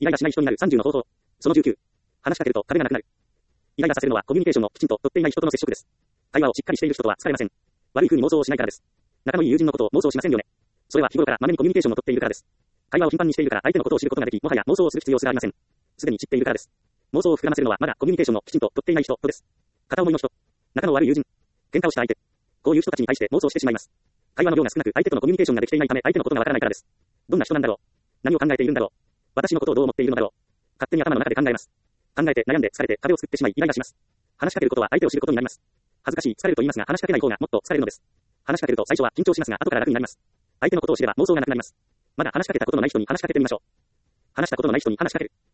イライラしない人になる30の方法。その19。話しかけると壁がなくなる。イライラさせるのはコミュニケーションをきちんと取っていない人との接触です。会話をしっかりしている人とは疲れません。悪い風に妄想をしないからです。仲のいい友人のことを妄想しませんよね。それは日頃からまめにコミュニケーションを取っているからです。会話を頻繁にしているから相手のことを知ることができ、もはや妄想をする必要すらありません。すでに知っているからです。妄想を膨らませるのはまだコミュニケーションをきちんと取っていない人とです。片思いの人。仲の悪い友人。喧嘩をした相手。こういう人たちに対して妄想してしまいます。会話の量が少なく相手とのコミュニケーションができていないため相手のことがわからないからです。どんな人なんだろう。何を考えているんだろう。私のことをどう思っているのだろう。勝手に頭の中で考えます。考えて悩んで疲れて壁を作ってしまいイライラします。話しかけることは相手を知ることになります。恥ずかしい、疲れると言いますが話しかけない方がもっと疲れるのです。話しかけると最初は緊張しますが後から楽になります。相手のことを知れば妄想がなくなります。まだ話しかけたことのない人に話しかけてみましょう。話したことのない人に話しかける。